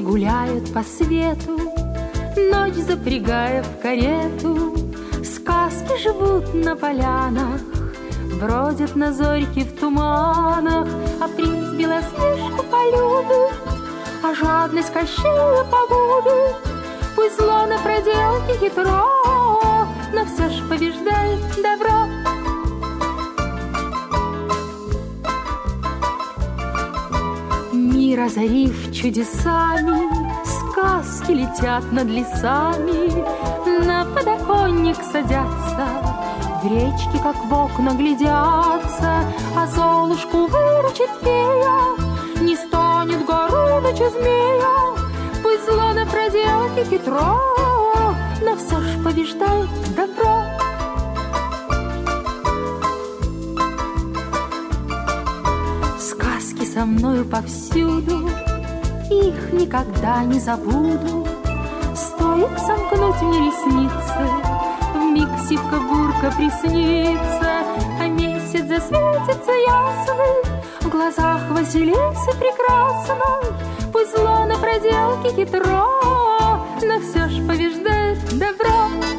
гуляют по свету, ночь запрягая в карету. Сказки живут на полянах, бродят на зорьке в туманах, а принц Белоснежку полюбит, а жадность Кощея погубит. Пусть зло на проделке хитро, но все ж побеждает добро. Мир озарив чудесами, сказки летят над лесами, на подоконник садятся, в речке, как в окна, глядятся, а Золушку выручит фея, не станет Горыныча змея. Пусть зло на проделке хитро, но все ж побеждает добро. Сказки со мною повсюду, их никогда не забуду. Стоит сомкнуть мне ресницы, вмиг сивка-бурка приснится, а месяц засветится ясный в глазах Василисы прекрасной. Пусть зло на проделке хитро, но все ж побеждает добро.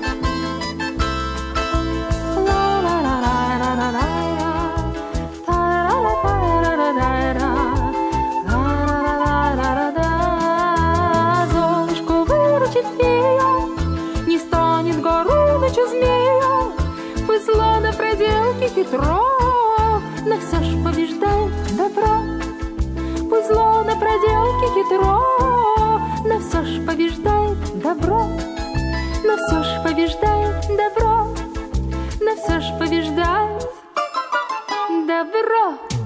Золушку выручит фея, не станет Горыныча змея. Пусть зло на проделке хитро, но все ж побеждает добро. Пусть зло на проделке хитро, но все ж побеждает добро. Но все ж побеждает добро, но все ж побеждает добро.